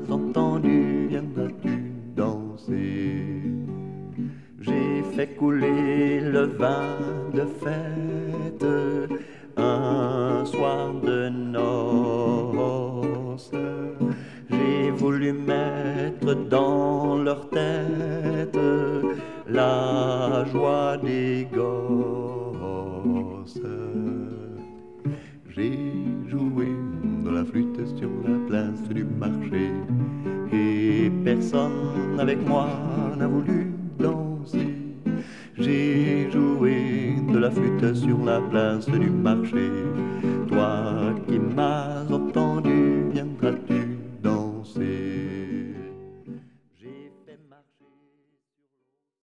entendu, viendras-tu danser? J'ai fait couler le vin de fête un soir de noces. J'ai voulu mettre dans leur tête la joie des gosses. J'ai joué de la flûte sur la place du marché et personne avec moi n'a voulu danser. J'ai joué de la flûte sur la place du marché, toi qui m'as